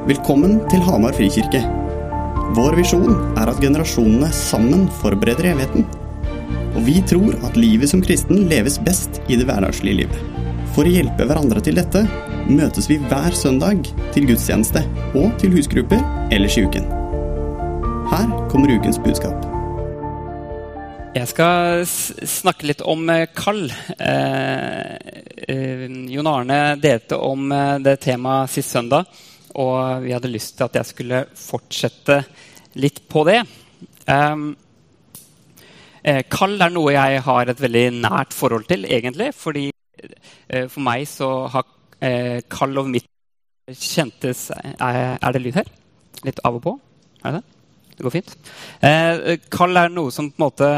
Velkommen til Hamar Frikirke. Vår visjon er at generasjonene sammen forbereder evigheten. Og vi tror at livet som kristen leves best i det hverdagslige livet. For å hjelpe hverandre til dette, møtes vi hver søndag til gudstjeneste og til husgrupper ellers i uken. Her kommer ukens budskap. Jeg skal snakke litt om kall. Jon Arne delte om det temaet sist søndag, og vi hadde lyst til at jeg skulle fortsette litt på det. Kall er noe jeg har et veldig nært forhold til, egentlig, fordi for meg så har kall over mitt kjentes... Er det lyd her? Litt av og på? Er det det? Det går fint. Kall er noe som på en måte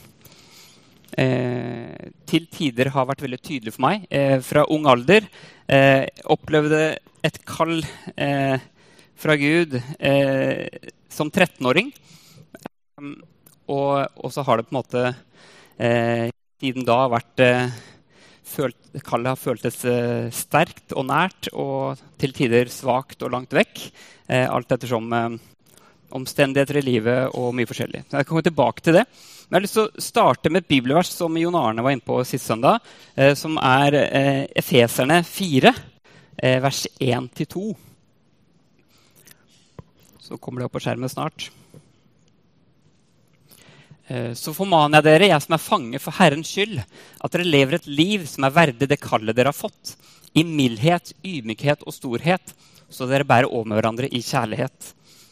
til tider har vært veldig tydelig for meg. Fra ung alder opplevde et kall fra Gud som 13-åring. Og så har det på en måte siden da vært kallet har føltes sterkt og nært, og til tider svagt og langt vekk. Alt ettersom omstendigheter i livet og mye forskjellig. Så jeg kommer tilbake til det. Men jeg har lyst til å starte med et bibelvers som Jon Arne var inne på sist søndag, som er Efeserne 4, vers 1-2. Så kommer det opp på skjermen snart. Så formaner jeg dere, jeg som er fange for Herrens skyld, at dere lever et liv som er verdig det kallet dere har fått, i mildhet, ydmykhet og storhet, så dere bærer over med hverandre i kjærlighet.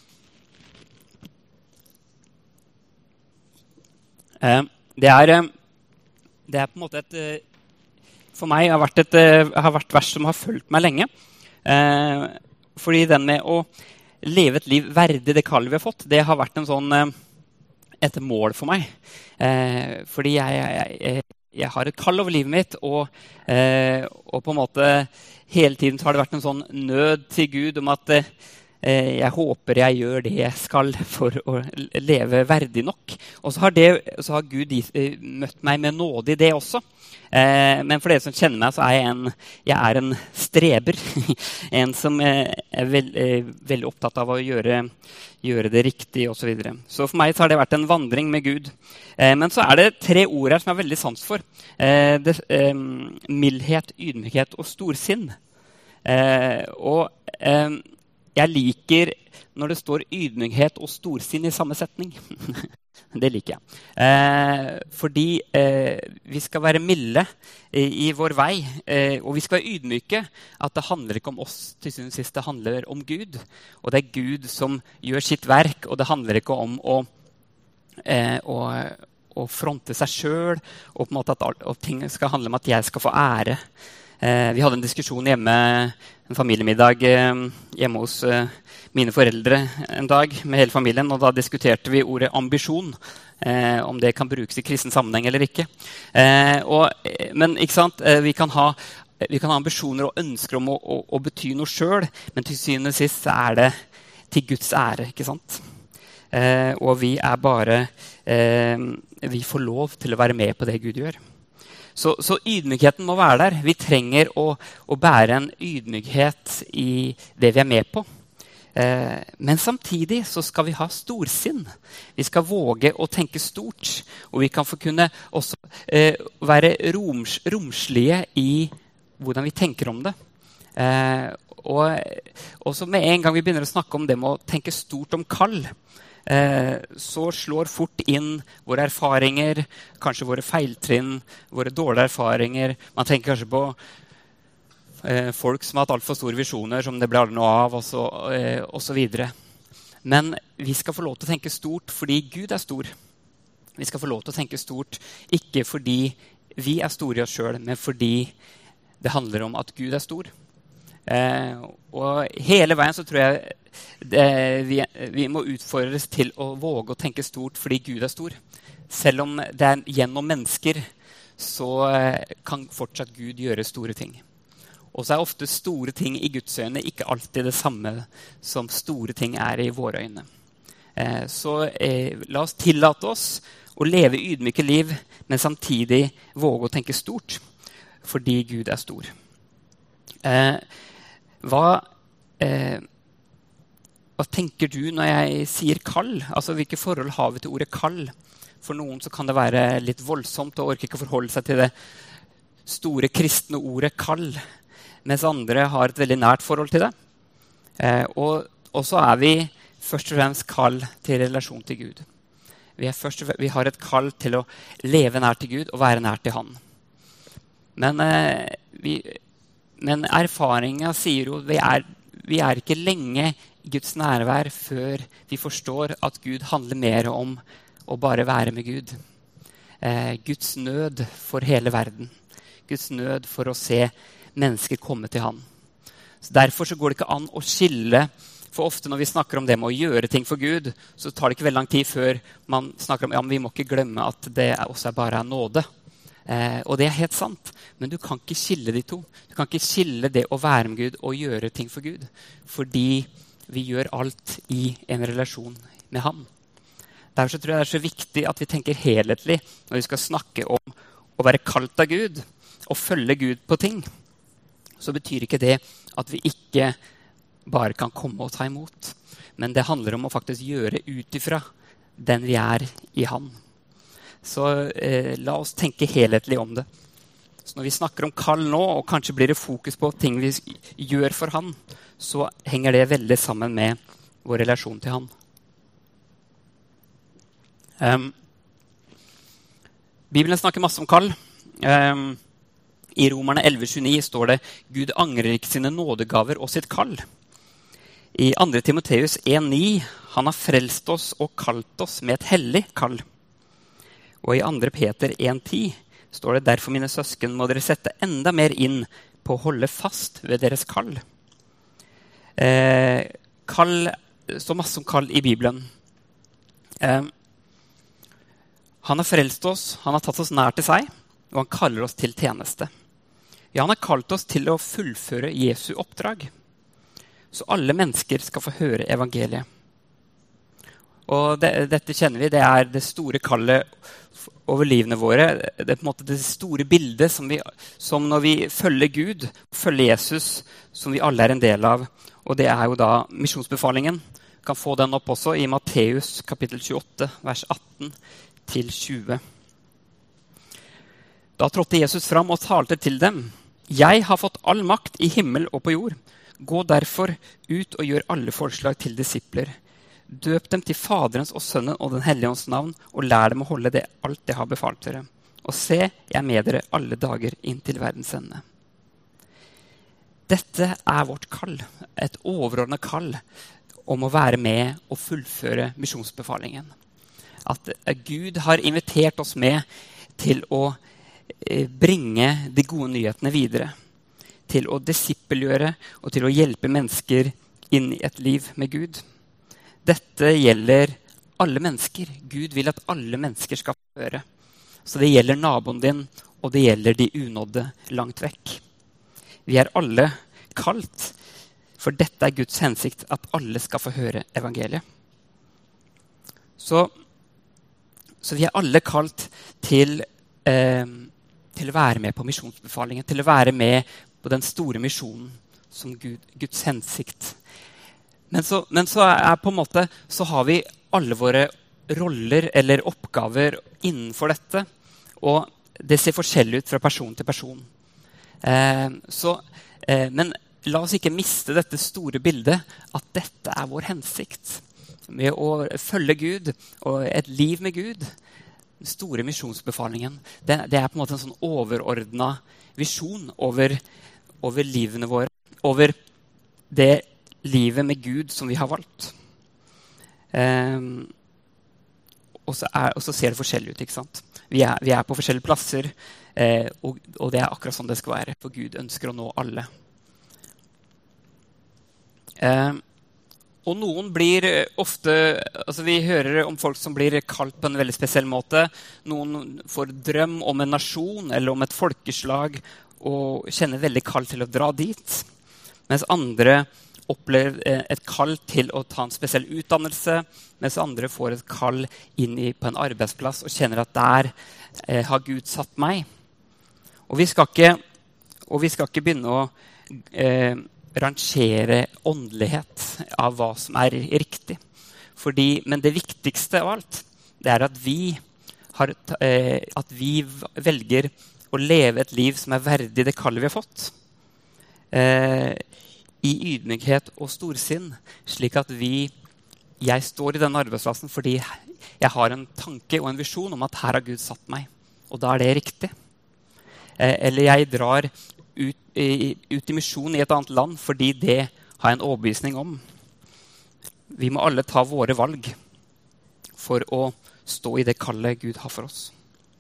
Det er på en måte for meg har vært vers som har fulgt meg lenge. Fordi den med å leve et liv verdig det kallet vi har fått, det har vært et mål for meg. Fordi jeg har et kall over livet mitt, og på en måte hele tiden så har det vært en sånn nød til Gud om at jeg håper jeg gjør det jeg skal for å leve verdig nok. Og så har Gud møtt meg med nåde i det også. Men for dere som kjenner meg, så er jeg er en streber. En som er veldig opptatt av å gjøre det riktig og så videre. Så for meg så har det vært en vandring med Gud. Men så er det 3 ord her som jeg har veldig sans for. Mildhet, ydmykhet og storsinn. Jeg liker når det står ydmykhet og storsinn i samme setning. Det liker jeg. Fordi vi skal være milde i vår vei, og vi skal være ydmyke. At det handler ikke om oss til syvende og sist, det handler om Gud. Og det er Gud som gjør sitt verk, og det handler ikke om å fronte seg selv, og på en måte at ting skal handle om at jeg skal få ære. Vi hadde en diskusjon hjemme, en familiemiddag hjemme hos mine foreldre en dag med hele familien, og da diskuterte vi ordet ambisjon, om det kan brukes i kristen sammenheng eller ikke. Men ikke sant, vi kan ha ambisjoner og ønsker om å bety noe selv, men til syvende og sist så er det til Guds ære, ikke sant? Og vi vi får lov til å være med på det Gud gjør. Så ydmykheten må være der. Vi trenger å bære en ydmykhet i det vi er med på. Men samtidig så skal vi ha storsinn. Vi skal våge å tenke stort. Og vi kan få kunne også være romslige i hvordan vi tenker om det. Og så med en gang vi begynner å snakke om det med å tenke stort om kall, så slår fort inn våre erfaringer, kanskje våre feiltrinn, våre dårlige erfaringer. Man tenker kanskje på folk som har hatt alt for store visjoner, som det ble aldri noe av, og så videre. Men vi skal få lov til å tenke stort fordi Gud er stor. Vi skal få lov til å tenke stort, ikke fordi vi er store i oss selv, men fordi det handler om at Gud er stor. Og hele veien så tror jeg vi må utfordres til å våge å tenke stort fordi Gud er stor. Selv om det er gjennom mennesker, så kan fortsatt Gud gjøre store ting. Og så er ofte store ting i Guds øyne ikke alltid det samme som store ting er i våre øyne. Så la oss tillate oss å leve ydmyke liv, men samtidig våge å tenke stort fordi Gud er stor. hva tenker du når jeg sier kall? Altså, hvilke forhold har vi til ordet kall? For noen så kan det være litt voldsomt og orker ikke å forholde seg til det store kristne ordet kall, mens andre har et veldig nært forhold til det. Og så er vi først og fremst kall til relasjon til Gud. Vi har et kall til å leve nær til Gud og være nær til Han. Men erfaringen sier jo vi er ikke lenge i Guds nærvær før vi forstår at Gud handler mer om å bare være med Gud. Guds nød for hele verden. Guds nød for å se mennesker komme til Han. Så derfor så går det ikke an å skille. For ofte når vi snakker om det med å gjøre ting for Gud, så tar det ikke veldig lang tid før man snakker om men vi må ikke glemme at det også bare er nåde. Og det er helt sant, men du kan ikke skille de to. Du kan ikke skille det å være med Gud og gjøre ting for Gud, fordi vi gjør alt i en relasjon med Han. Derfor så tror jeg det er så viktig at vi tenker helhetlig når vi skal snakke om å være kalt av Gud og følge Gud på ting. Så betyr ikke det at vi ikke bare kan komme og ta imot. Men det handler om å faktisk gjøre ut ifra den vi er i Han. Så la oss tenke helhetlig om det. Så når vi snakker om kall nå, og kanskje blir det fokus på ting vi gjør for Han, så henger det veldig sammen med vår relasjon til Han. Bibelen snakker masse om kall. I Romerne 11,29 står det Gud angrer ikke sine nådegaver og sitt kall. I 2. Timoteus 1,9 Han har frelst oss og kalt oss med et hellig kall. Og i 2. Peter 1,10 står det derfor mine søsken må dere sette enda mer inn på å holde fast ved deres kall. Kall, så masse om kall i Bibelen. Han har frelst oss, han har tatt oss nær til seg, og han kaller oss til tjeneste. Ja, han har kalt oss til å fullføre Jesu oppdrag. Så alle mennesker skal få høre evangeliet. Og dette kjenner vi, det er det store kallet over livene våre. Det er på en måte det store bildet som når vi følger Gud, følger Jesus, som vi alle er en del av. Og det er jo da misjonsbefalingen. Vi kan få den opp også i Matteus kapittel 28, vers 18-20. Da trådte Jesus fram og talte til dem. Jeg har fått all makt i himmel og på jord. Gå derfor ut og gjør alle forslag til disipler. Døp dem til Faderens og Sønnen og den Hellige Ånds navn, og lær dem å holde det alt jeg har befalt dere. Og se, jeg er med dere alle dager inn til verdens ende. Dette er vårt kall, et overordnet kall om å være med og fullføre misjonsbefalingen. At Gud har invitert oss med til å bringe de gode nyhetene videre. Til å disippelgjøre og til å hjelpe mennesker inn i et liv med Gud. Dette gjelder alle mennesker. Gud vil at alle mennesker skal høre. Så det gjelder naboen din, og det gjelder de unådde langt vekk. Vi er alle kalt, for dette er Guds hensikt, at alle skal få høre evangeliet. Så vi er alle kalt til å være med på misjonsbefalingen, til å være med på den store misjonen som Guds hensikt. Men så er på en måte, så har vi alle våre roller eller oppgaver innenfor dette, og det ser forskjellig ut fra person til person. Men la oss ikke miste dette store bildet, at dette er vår hensikt. Med å følge Gud og et liv med Gud, den store misjonsbefalingen, det er på en måte en sånn overordnet visjon over livene våre, over det livet med Gud som vi har valgt. Og så ser det forskjellig ut, ikke sant? Vi er på forskjellige plasser, og det er akkurat sånn det skal være, for Gud ønsker å nå alle. Og noen blir ofte, altså vi hører om folk som blir kalt på en veldig spesiell måte. Noen får drøm om en nasjon eller om et folkeslag og kjenner veldig kall til å dra dit. Mens andre opplever et kall til å ta en spesiell utdannelse, mens andre får et kall inn på en arbeidsplass og kjenner at der har Gud satt meg. Og vi skal ikke begynne å rangere åndelighet av hva som riktig. Men det viktigste av alt, det at vi velger å leve et liv som verdig det kallet vi har fått. I ydmykhet og storsinn, slik at jeg står i denne arbeidsplassen fordi jeg har en tanke og en visjon om at her har Gud satt meg, og da det riktig. Eller jeg drar ut i misjon i et annet land fordi det har jeg en overbevisning om. Vi må alle ta våre valg for å stå i det kallet Gud har for oss.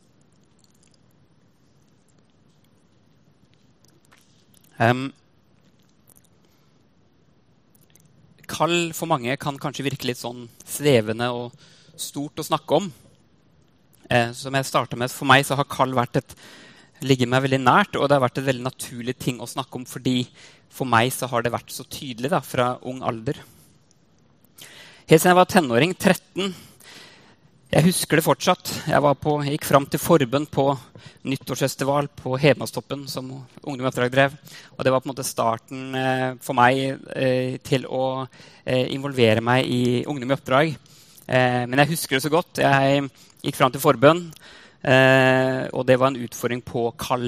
Kall for mange kan kanskje virke litt sånn svevende og stort å snakke om. Som jeg startet med, for meg så har kall ligget meg veldig nært, og det har vært et veldig naturlig ting å snakke om, fordi for meg så har det vært så tydelig da, fra ung alder. Helt siden jeg var tenåring, 13, jeg husker det fortsatt. Jeg gikk frem til forbønn på nyttårsfestival på Hedmarkstoppen som Ungdom i Oppdrag drev. Og det var på en måte starten for meg til å involvere meg i Ungdom i Oppdrag. Men jeg husker det så godt. Jeg gikk frem til forbønn, og det var en utfordring på kall.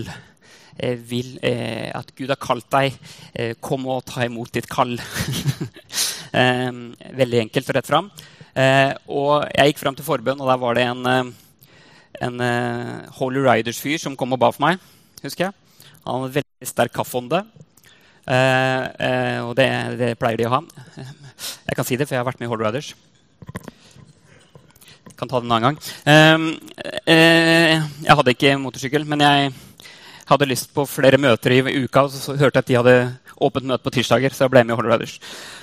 At Gud har kalt deg, kom og ta imot ditt kall. Veldig enkelt og rett frem. Og jeg gikk frem til forbønn, og der var det en Holy Riders-fyr som kom og ba for meg, husker jeg. Han hadde en veldig sterk kaffeånde, og det pleier de å ha. Jeg kan si det, for jeg har vært med i Holy Riders. Jeg kan ta det en annen gang. Jeg hadde ikke motorsykkel, men jeg hadde lyst på flere møter i uka, og så hørte jeg at de hadde åpent møte på tirsdager, så jeg ble med i Holy Riders.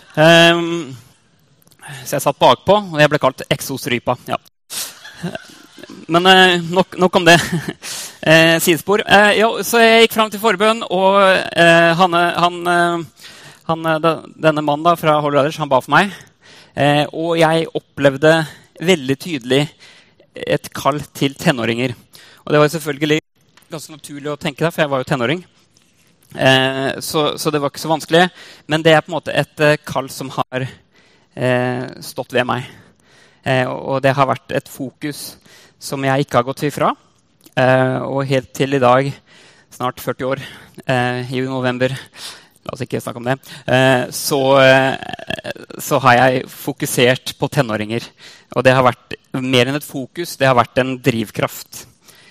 Så jeg satt bakpå, og jeg ble kalt eksosrypa. Ja. Men nok om det. Sidespor. Så jeg gikk frem til forbønn, og denne mannen da, fra Holy Riders, han ba for meg. Og jeg opplevde veldig tydelig et kall til tenåringer. Og det var selvfølgelig ganske naturlig å tenke det, for jeg var jo tenåring. Så det var ikke så vanskelig. Men det på en måte et kall som har stått ved meg. Og det har vært et fokus som jeg ikke har gått ifra. Og helt til i dag, snart 40 år, i november, la oss ikke snakke om det, så har jeg fokusert på tenåringer. Og det har vært mer enn et fokus, det har vært en drivkraft.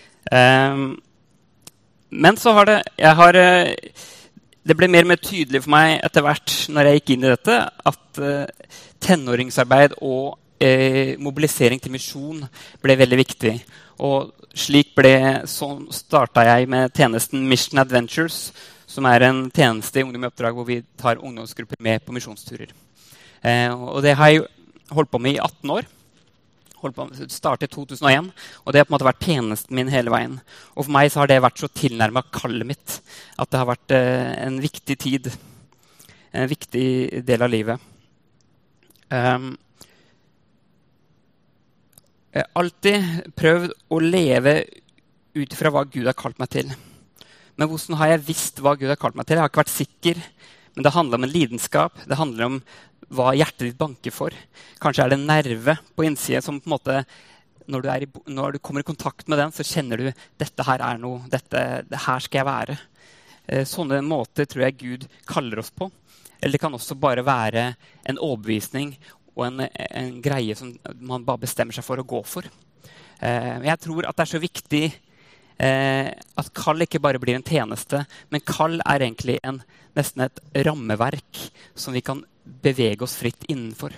Men så har det ble mer og mer tydelig for meg etter hvert når jeg gikk inn i dette, at tenåringsarbeid og mobilisering til misjon ble veldig viktig. Og sånn startet jeg med tjenesten Mission Adventures, som en tjeneste i Ungdom i Oppdrag hvor vi tar ungdomsgrupper med på misjonsturer. Og det har jeg holdt på med i 18 år. Startet i 2001, og det har på en måte vært tjenesten min hele veien. Og for meg så har det vært så tilnærmet kallet mitt, at det har vært en viktig tid, en viktig del av livet. Jeg har alltid prøvd å leve ut fra hva Gud har kalt meg til. Men hvordan har jeg visst hva Gud har kalt meg til? Jeg har ikke vært sikker, men det handler om en lidenskap, det handler om hva hjertet ditt banker for. Kanskje det en nerve på innsiden som på en måte, når du kommer i kontakt med den, så kjenner du dette her noe, det her skal jeg være. Sånne måter tror jeg Gud kaller oss på. Eller det kan også bare være en overbevisning og en greie som man bare bestemmer seg for å gå for. Jeg tror at det så viktig at kall ikke bare blir en tjeneste, men kall egentlig nesten et rammeverk som vi kan bevege oss fritt innenfor.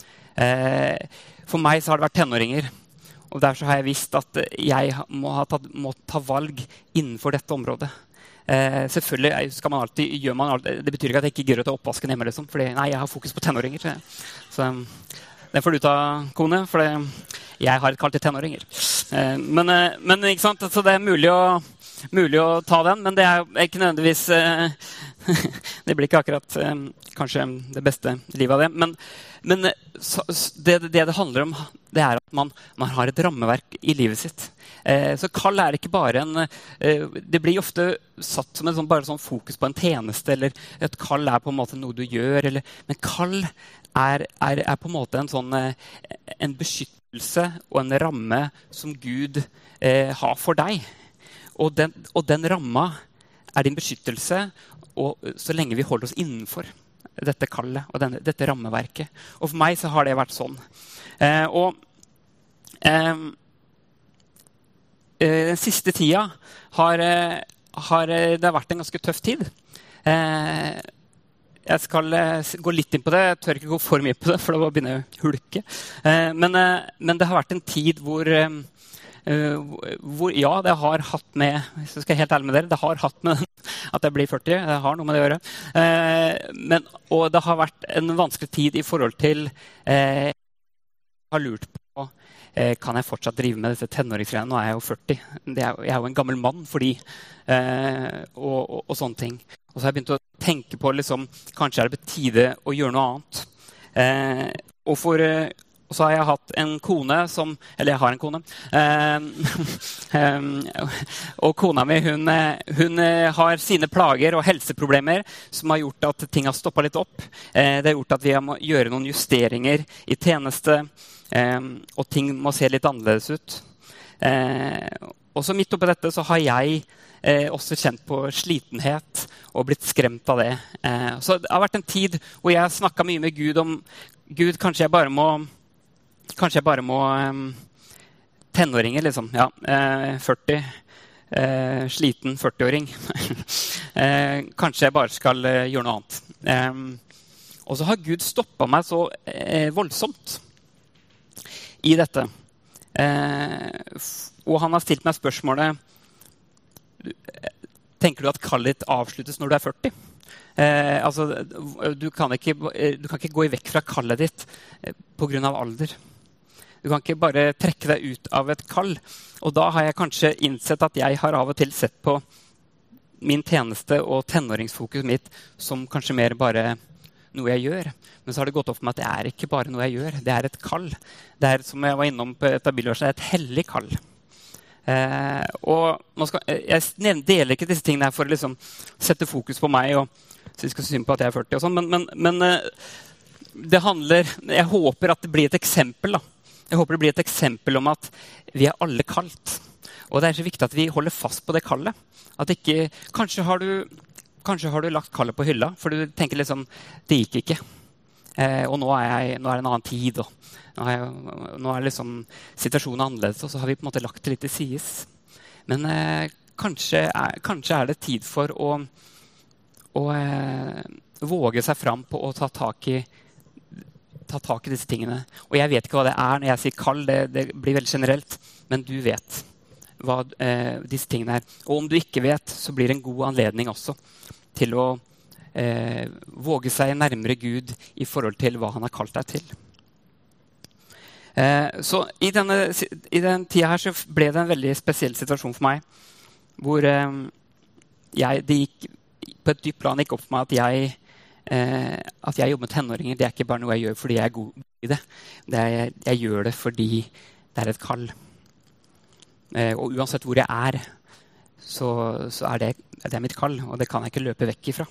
For meg så har det vært tenåringer, og der så har jeg visst at jeg må ta valg innenfor dette området. Selvfølgelig skal man alltid, det betyr ikke at jeg ikke gidder å ta oppvasken hjemme, liksom, fordi jeg har fokus på tenåringer. Så det får du ta, kone, for jeg har et kall til tenåringer. Men ikke sant, så det mulig å ta den, men det ikke nødvendigvis det blir ikke akkurat kanskje det beste livet av det, men det handler om, det at man har et rammeverk i livet sitt. Så kall ikke bare det blir ofte satt som bare sånn fokus på en tjeneste, eller et kall på en måte noe du gjør, men kall på en måte en beskyttelse og en ramme som Gud har for deg. Og den ramma din beskyttelse, og så lenge vi holder oss innenfor dette kallet og dette rammeverket. Og for meg så har det vært sånn. Den siste tida har det vært en ganske tøff tid. Jeg skal gå litt inn på det. Jeg tør ikke gå for mye på det, for da begynner jeg å hulke. Men det har vært en tid hvor ja, det har hatt med, hvis jeg skal være helt ærlig med dere, det har hatt med at jeg blir 40, det har noe med det å gjøre. Og det har vært en vanskelig tid i forhold til jeg har lurt på, kan jeg fortsatt drive med disse tenåringsgreiene? Nå jeg jo 40. Jeg jo en gammel mann for de, og sånne ting. Og så har jeg begynt å tenke på, kanskje det på tide å gjøre noe annet. Og så har jeg hatt en kone eller jeg har en kone. Og kona mi, hun har sine plager og helseproblemer som har gjort at ting har stoppet litt opp. Det har gjort at vi må gjøre noen justeringer i tjeneste, og ting må se litt annerledes ut. Og så midt oppi dette så har jeg også kjent på slitenhet og blitt skremt av det. Så det har vært en tid hvor jeg har snakket mye med Gud om Gud, kanskje jeg bare må tenåringer, Ja, 40, sliten 40-åring. Kanskje jeg bare skal gjøre noe annet. Og så har Gud stoppet meg så voldsomt i dette. Og han har stilt meg spørsmålet, tenker du at kallet ditt avsluttes når du 40? Du kan ikke gå vekk fra kallet ditt på grunn av alder. Du kan ikke bare trekke deg ut av et kall. Og da har jeg kanskje innsett at jeg har av og til sett på min tjeneste og tenåringsfokus mitt som kanskje mer bare noe jeg gjør. Men så har det gått opp for meg at det ikke bare noe jeg gjør. Det et kall. Det som jeg var innom på et av bibelversene, et hellig kall. Og jeg deler ikke disse tingene her for å sette fokus på meg og så vi skal synes på at jeg 40 og sånn, men det handler, jeg håper at det blir et eksempel da. Jeg håper det blir et eksempel om at vi alle kalt. Og det så viktig at vi holder fast på det kallet. At ikke, kanskje har du lagt kallet på hylla, for du tenker det gikk ikke. Og nå det en annen tid, og nå situasjonen annerledes, og så har vi på en måte lagt det litt til sides. Men kanskje det tid for å våge seg fram på å ta tak i disse tingene. Og jeg vet ikke hva det når jeg sier kall, det blir veldig generelt, men du vet hva disse tingene Og om du ikke vet, så blir det en god anledning også til å våge seg nærmere Gud i forhold til hva han har kalt deg til. Så i den tida her så ble det en veldig spesiell situasjon for meg, hvor det gikk på et dypt plan gikk opp for meg at jeg jobber med tenåringer. Det ikke bare noe jeg gjør fordi jeg god i det. Jeg gjør det fordi det et kall. Og uansett hvor jeg så det mitt kall, og det kan jeg ikke løpe vekk ifra.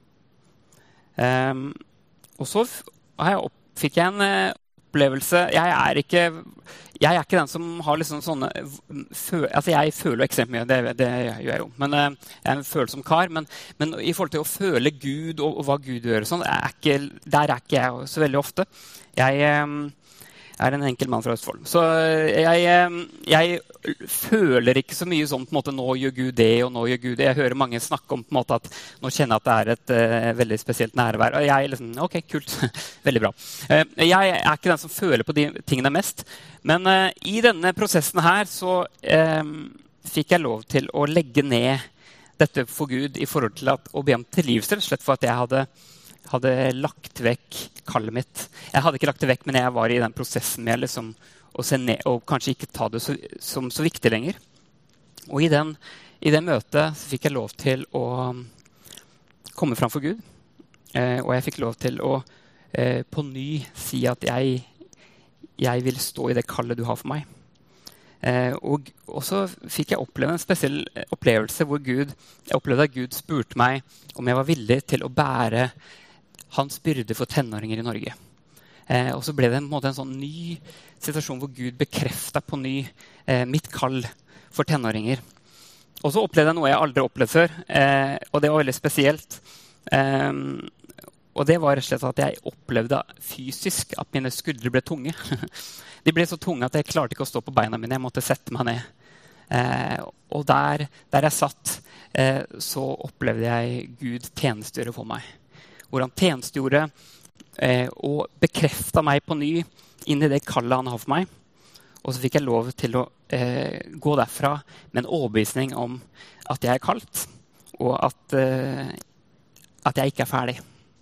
Og så fikk jeg en opplevelse. Jeg ikke den som har sånne jeg føler ekstremt mye, det gjør jeg jo, men jeg en følsom kar, men i forhold til å føle Gud og hva Gud gjør sånn, der ikke jeg så veldig ofte. Jeg en enkel mann fra Østfold, så jeg føler ikke så mye sånn på en måte, nå gjør Gud det, og nå gjør Gud det. Jeg hører mange snakke om på en måte at nå kjenner jeg at det et veldig spesielt nærvær, og jeg ok, kult, veldig bra. Jeg ikke den som føler på de tingene mest, men i denne prosessen her så fikk jeg lov til å legge ned dette for Gud i forhold til å be om tilgivelse, slett for at jeg hadde lagt vekk kallet mitt. Jeg hadde ikke lagt det vekk, men jeg var i den prosessen med å se ned, og kanskje ikke ta det som så viktig lenger. Og i det møtet så fikk jeg lov til å komme fram for Gud. Og jeg fikk lov til å på ny si at jeg vil stå i det kallet du har for meg. Og så fikk jeg oppleve en spesiell opplevelse hvor jeg opplevde at Gud spurte meg om jeg var villig til å bære hans byrde for tenåringer i Norge. Og så ble det en sånn ny situasjon hvor Gud bekreftet på ny mitt kall for tenåringer. Og så opplevde jeg noe jeg aldri opplevd før, og det var veldig spesielt. Og det var rett og slett at jeg opplevde fysisk at mine skuldre ble tunge. De ble så tunge at jeg klarte ikke å stå på beina mine. Jeg måtte sette meg ned. Og der jeg satt, så opplevde jeg Gud tjenestegjøre for meg. Hvor han tjenestegjorde og bekreftet meg på ny inn i det kallet han har for meg. Og så fikk jeg lov til å gå derfra med en overbevisning om at jeg er kalt, og at jeg ikke er ferdig.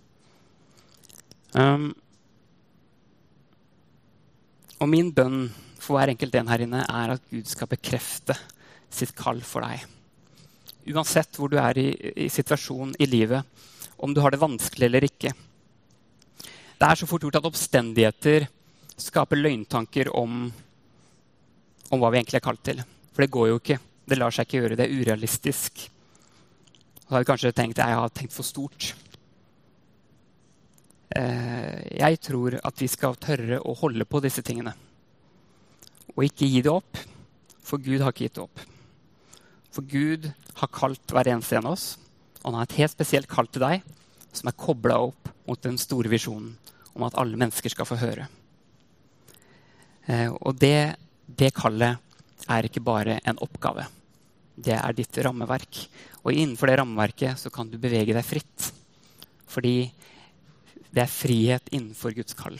Og min bønn for hver enkelt en her inne er at Gud skal bekrefte sitt kall for deg. Uansett hvor du er i situasjonen i livet, om du har det vanskelig eller ikke. Det er så fort gjort at oppstendigheter skaper løgntanker om hva vi egentlig er kalt til. For det går jo ikke. Det lar seg ikke gjøre. Det er urealistisk. Så har jeg kanskje tenkt jeg har tenkt for stort. Jeg tror at vi skal tørre å holde på disse tingene. Og ikke gi det opp. For Gud har ikke gitt det opp. For Gud har kalt hver eneste en av oss. Og han har et helt spesielt kall til deg, som er koblet opp mot den store visjonen om at alle mennesker skal få høre. Og det kallet er ikke bare en oppgave. Det er ditt rammeverk. Og innenfor det rammeverket så kan du bevege deg fritt. Fordi det er frihet innenfor Guds kall.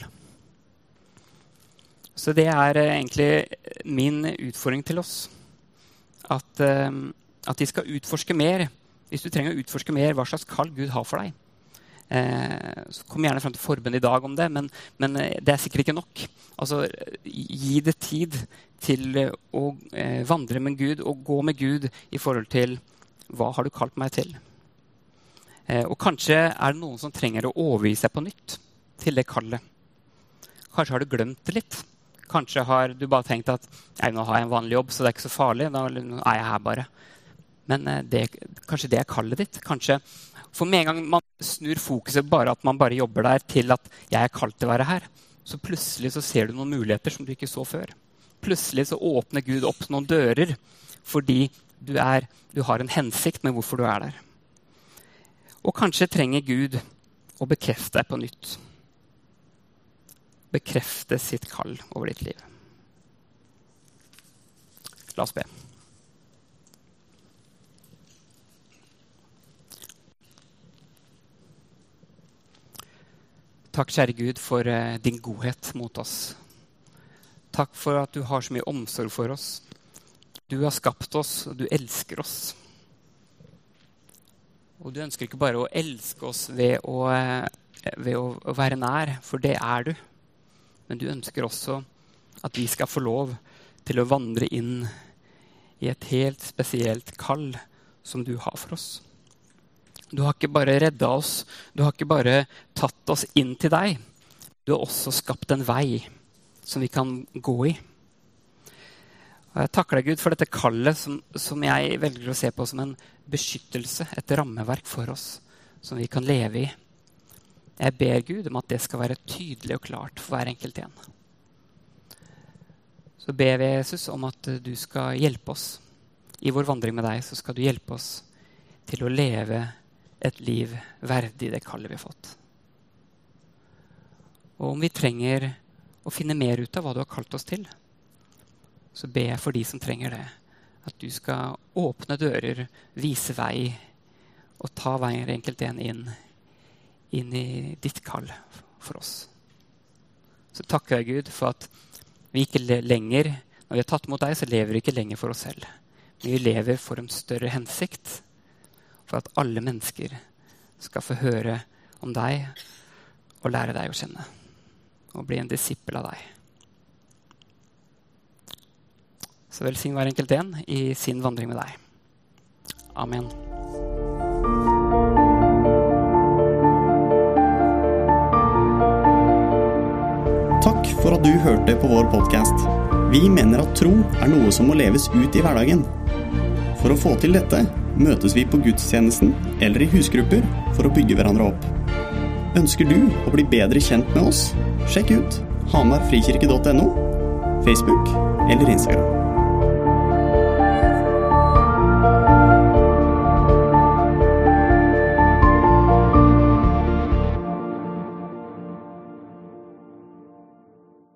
Så det er egentlig min utfordring til oss. At de skal utforske mer. Hvis du trenger å utforske mer hva slags kall Gud har for deg, så kom gjerne frem til forbund i dag om det, men det er sikkert ikke nok. Altså, gi det tid til å vandre med Gud og gå med Gud i forhold til hva har du kalt meg til. Og kanskje er det noen som trenger å overgi seg på nytt til det kallet. Kanskje har du glemt det litt. Kanskje har du bare tenkt at nå har jeg en vanlig jobb, så det er ikke så farlig. Da er jeg her bare. Men kanskje det er kallet ditt. Kanskje, for med en gang man snur fokuset bare at man bare jobber der til at jeg er kalt til å være her, så plutselig så ser du noen muligheter som du ikke så før. Plutselig så åpner Gud opp noen dører fordi du har en hensikt med hvorfor du er der. Og kanskje trenger Gud å bekrefte deg på nytt. Bekrefte sitt kall over ditt liv. La oss be. Takk, kjære Gud, for din godhet mot oss. Takk for at du har så mye omsorg for oss. Du har skapt oss, og du elsker oss. Og du ønsker ikke bare å elske oss ved å være nær, for det er du. Men du ønsker også at vi skal få lov til å vandre inn i et helt spesielt kall som du har for oss. Du har ikke bare reddet oss, du har ikke bare tatt oss inn til deg. Du har også skapt en vei som vi kan gå i. Og jeg takker deg, Gud, for dette kallet som jeg velger å se på som en beskyttelse, et rammeverk for oss som vi kan leve i. Jeg ber Gud om at det skal være tydelig og klart for hver enkelt en. Så ber vi Jesus om at du skal hjelpe oss. I vår vandring med deg så skal du hjelpe oss til å leve et liv verdig det kallet vi har fått. Og om vi trenger å finne mer ut av hva du har kalt oss til, så ber jeg for de som trenger det, at du skal åpne dører, vise vei, og ta hver enkelt en inn i ditt kall for oss. Så takker jeg Gud for at vi ikke lenger, når vi har tatt mot deg, så lever vi ikke lenger for oss selv. Men vi lever for en større hensikt, for at alle mennesker skal få høre om deg og lære deg å kjenne, og bli en disippel av deg. Så velsign hver enkelt en i sin vandring med deg. Amen. Takk for at at du hørte på vår podcast. Vi mener at tro noe som må leves ut i hverdagen. For å få til dette møtes vi på gudstjenesten eller i husgrupper for å bygge hverandre opp. Ønsker du å bli bedre kjent med oss? Sjekk ut hamarfrikirke.no, Facebook eller Instagram.